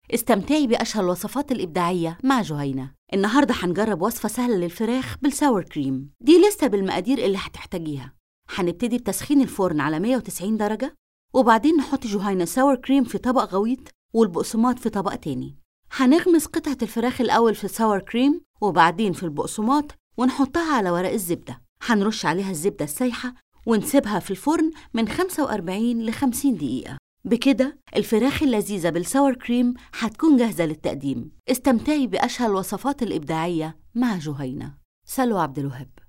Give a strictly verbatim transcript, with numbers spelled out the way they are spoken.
استمتعي بأشهى الوصفات الإبداعية مع جهينة. النهاردة هنجرب وصفة سهلة للفراخ بالساور كريم. دي لسه بالمقادير اللي هتحتاجيها. هنبتدي بتسخين الفرن على مية وتسعين درجة، وبعدين نحط جهينة ساور كريم في طبق غويط والبقسماط في طبق تاني. هنغمس قطعة الفراخ الأول في الساور كريم وبعدين في البقسماط ونحطها على ورق الزبدة. هنرش عليها الزبدة السايحة ونسيبها في الفرن من خمسة وأربعين ل خمسين دقيقة. بكده الفراخ اللذيذة بالساور كريم هتكون جاهزة للتقديم. استمتعي بأشهى الوصفات الإبداعية مع جهينة. سلوى عبد الوهاب.